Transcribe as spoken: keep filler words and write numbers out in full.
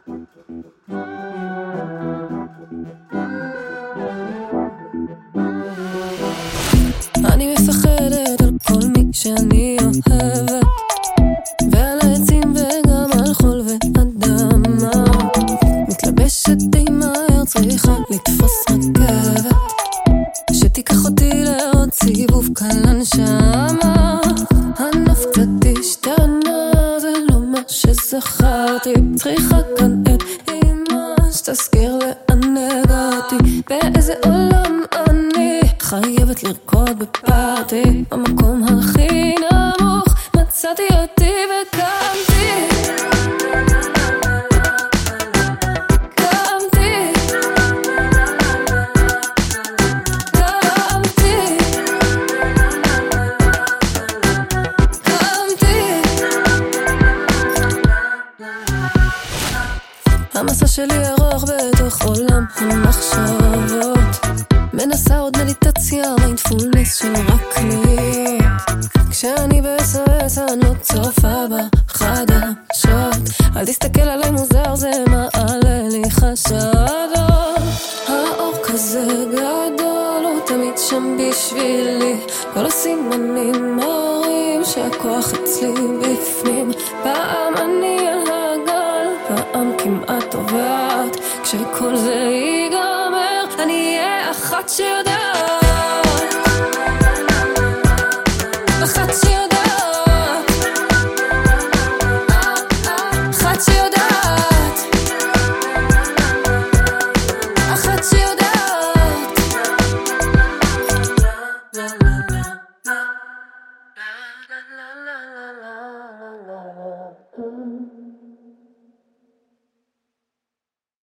אני מפחדת על כל מי שאני אוהבת, ועל העצים וגם על חול ואדמה. מתלבשת די מהר, צריכה לתפוס רכבת שתיקח אותי לעוד סיבוב קלן שמה. הנוף קצת השתנה, זה לא מה שזכרתי. צריכה כאן את אמא שתזכיר לאן הגעתי, באיזה עולם אני חייבת לרקוד בפארטי. במקום הכי נמוך מצאתי אותי וקמתי, קמתי, קמתי, קמתי. המסע שלי ארוך בתוך עולם המחשבות, מנסה עוד מדיטציה, מיינדפולנס של רק להיות. כשאני ב-אס או אס אני לא צופה בחדשות, אל תסתכל עליי מוזר, זה מעלה לי חשדות. האור כזה גדול, הוא תמיד שם בשבילי, כל הסימנים מראים שהכוח אצלי בפנים. פעם אני על הגל, פעם כמעט טובעת, כשכל זה ייגמר אני אהיה אחת שיודעת